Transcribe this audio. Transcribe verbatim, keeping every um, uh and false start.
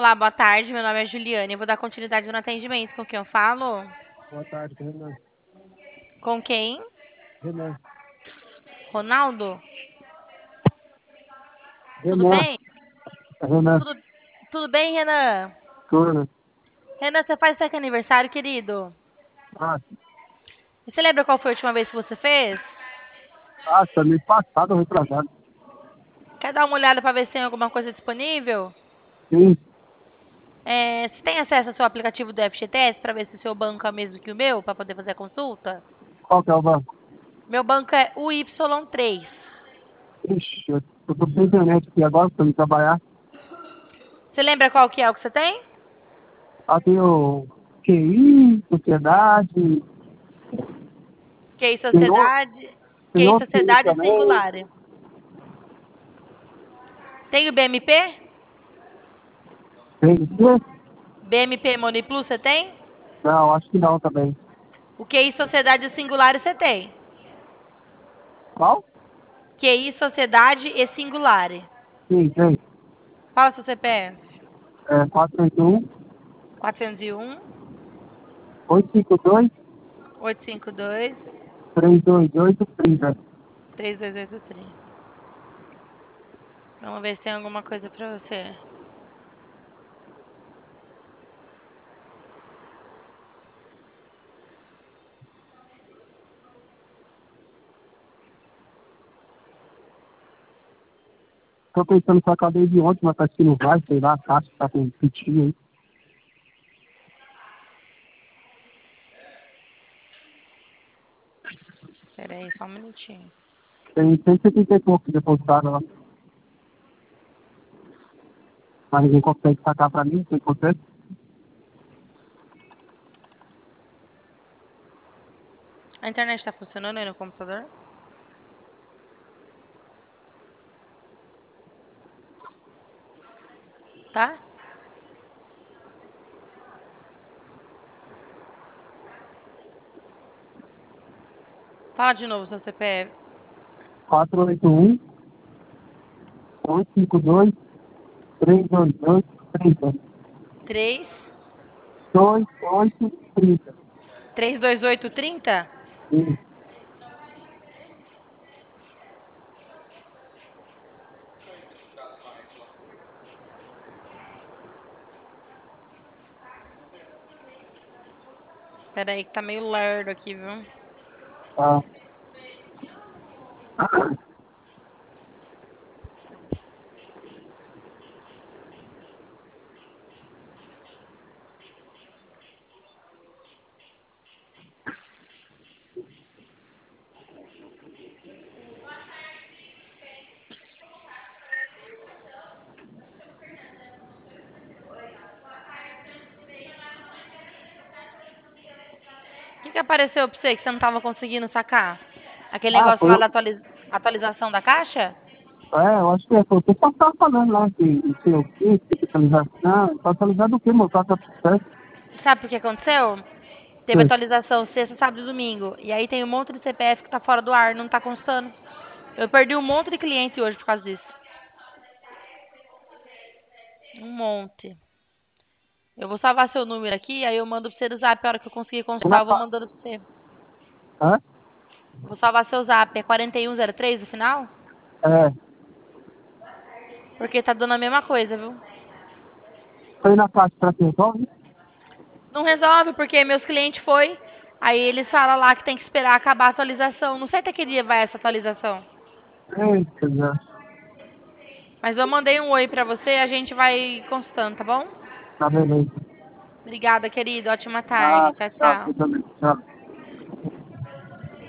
Olá, boa tarde. Meu nome é Juliane. Eu vou dar continuidade no atendimento. Com quem eu falo? Boa tarde, Renan. Com quem? Renan. Ronaldo? Tudo Renan. bem? Renan. Tudo, tudo bem, Renan? Turno. Renan, você faz seu aniversário, querido? Ah, E você lembra qual foi a última vez que você fez? nossa, mês passado, retrasado. Quer dar uma olhada para ver se tem alguma coisa disponível? Sim. É, você tem acesso ao seu aplicativo do F G T S para ver se o seu banco é o mesmo que o meu, para poder fazer a consulta? Qual que é o banco? Meu banco é o Y três. Ixi, eu, eu tô sem internet aqui agora, pra me trabalhar. Você lembra qual que é o que você tem? Ah, tem o Q I, sociedade, Q I tem, o, Sociedade, tem Q I outro Q I Sociedade e também. Singular. Tem o B M P? Tem o quê? B M P Money Plus você tem? Não, acho que não também. O Q I Sociedade e Singular você tem? Qual? Q I Sociedade e Singular. Sim, tem. Qual é o seu C P F? É quatro oito um, quatrocentos e um, oito cinco dois, oitocentos e cinquenta e dois, três dois oito, trinta. três dois oito três. Vamos ver se tem alguma coisa pra você. Tô pensando que eu acabei de ontem, mas acho que não vai, sei lá, a caixa tá com pitinho aí. Pera aí, só um minutinho. Tem cento e setenta e pouco depositado lá. Mas ninguém consegue sacar pra mim, o que acontece? A internet tá funcionando aí no computador? Tá? Fala de novo seu C P F. quatro oito um, oito cinco dois, três dois dois, trinta. três, dois oito, trinta. três dois oito trinta? Isso. Pera aí que tá meio lerdo aqui, viu? Tá. O que, que apareceu pra você que você não tava conseguindo sacar? Aquele Ah, negócio foi lá eu. da atualiz- atualização da caixa? É, eu acho que é, foi o que eu tava falando lá, que não sei o que, que atualização. Tá atualizado o quê, meu? Tá certo? Sabe por que aconteceu? Teve atualização sexta, sábado e domingo. E aí tem um monte de C P F que tá fora do ar, não tá constando. Eu perdi um monte de cliente hoje por causa disso. Um monte. Eu vou salvar seu número aqui, aí eu mando pra você no zap. A hora que eu conseguir Foi na consultar, eu vou fa... mandando pra você. Hã? Vou salvar seu zap. É quarenta e um zero três no final? É, Porque tá dando a mesma coisa, viu? foi na caixa pra quem resolve? Não resolve, porque meus clientes foi. Aí eles falam lá que tem que esperar acabar a atualização. Não sei até que dia vai essa atualização. Eita, já. Mas eu mandei um oi pra você, a gente vai consultando, tá bom? Tá beleza. Obrigada, querido. Ótima tarde. Ah, Tchau, tá, tchau. eu também. Tchau.